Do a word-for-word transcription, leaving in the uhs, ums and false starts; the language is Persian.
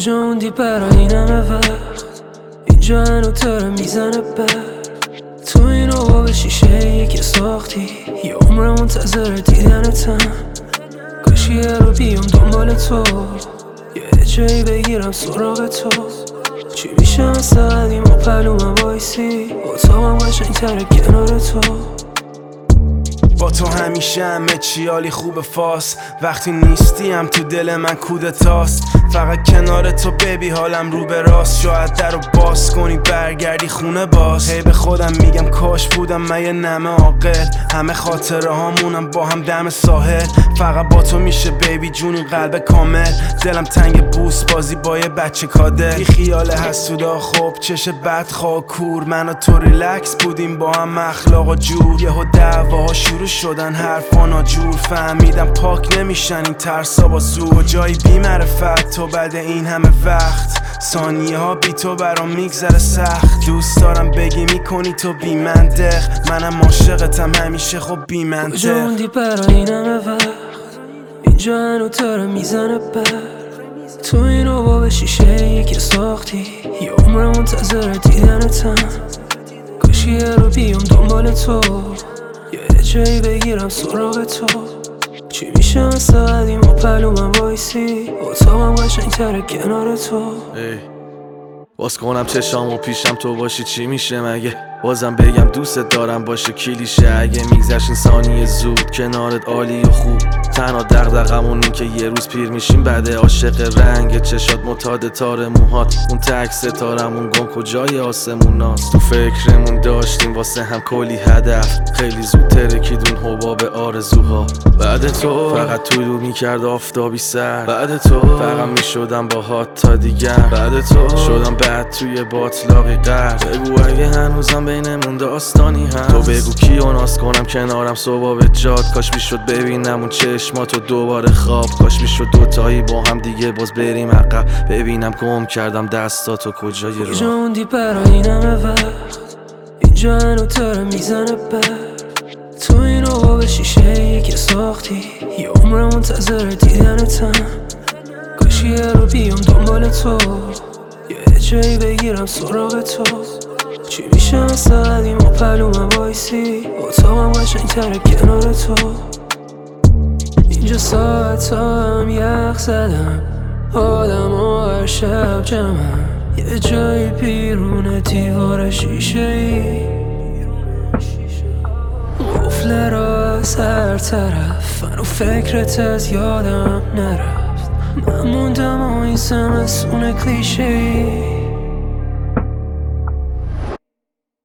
کجا موندی برای این همه وقت؟ اینجا هنو تره میزنه بر تو این با شیشه ای که ساختی یه عمر منتظر دیدنتم. کاش یه رو بیام دنبال تو یه جایی بگیرم سراغ تو. چی میشه مثل قدیم و پلومم وایسی اتاقم قشنگ‌تره کنار تو. با تو همیشه همه چی عالی خوبه فاس وقتی نیستی هم تو دل من کودتاست. فقط کنار تو بیبی حالم رو به راست. شاید در رو باز کنی برگردی خونه باز. هی به خودم میگم کاش بودم من یه نمه عاقل. همه خاطره هامونم با هم دم ساحل. فقط با تو میشه بیبی جونی قلب کامل. دلم تنگ بوس بازی با یه بچه کادر. بی خیال حسودا خوب چشه بدخواه کور. من و تو ریلکس بودیم با هم اخلاق و جور. یهو دعواها شروع شدن حرفا ناجور. فهمیدم پاک نمیشن این ترسا با زور. جایی بی معرفت تو بعد این همه وقت. ثانیه ها بی تو برام میگذره سخت. دوست دارم بگی میکنی تو بی منطق. منم عاشقتم همیشه خب بی منطق. کجا موندی برای این همه وقت؟ اینجا هنو تره میزنه بر تو این با شیشه ای که ساختی یه عمر منتظر دیدنتم. کاش یه رو بیام دنبال تو یه جایی بگیرم سراغ تو. چی میشه مثل قدیم و پلومم وایسی اتاقم قشنگ‌تره کنار تو. باز کنم چشام و پیشم تو باشی چی میشه مگه؟ بازم بگم دوست دارم باشه کلیشه. اگه میگذشت این ثانیه زود کنارت عالی و خوب. تنها دغدغمون این که یه روز پیر میشیم بعد. عاشق رنگ چشات معتاد تار موهات. اون تک ستارمون گم کجای آسموناست. تو فکرمون داشتیم واسه هم کلی هدف. خیلی زود ترکید اون حباب آرزوها. بعد تو فقط طلوع میکرد آفتابی سر. بعد تو فقط میشدم باهات تا دیگر. بعد تو شدم بعد توی باطلاقی قرد. بگو اگه هنوزم بینمون داستانی هست. تو بگو کیو ناز کنم کنارم صبح به جاد. کاش میشد ببینم اون چشماتو دوباره خواب. کاش میشد دوتایی با هم دیگه باز بریم عقب. ببینم گم کردم دستاتو کجای راه. کجا موندی برای این همه وقت؟ اینجا هنو تره میزنه بر تو این با شیشه ای که ساختی یه عمر منتظر دیدنتم. کاش یه رو بیام دنبال تو یه جایی بگیرم سراغ تو. چی میشه مثل قدیم و پلومم وایسی اتاقم قشنگ‌تره کنار تو. اینجا ساعت هم یخ زدم آدم و هر شب جمعم. یه جایی بیرون دیوار شیشه ای قفله را از هر طرف. من و فکرت از یادم نرفت. من موندم و این زمستون کلیشه ای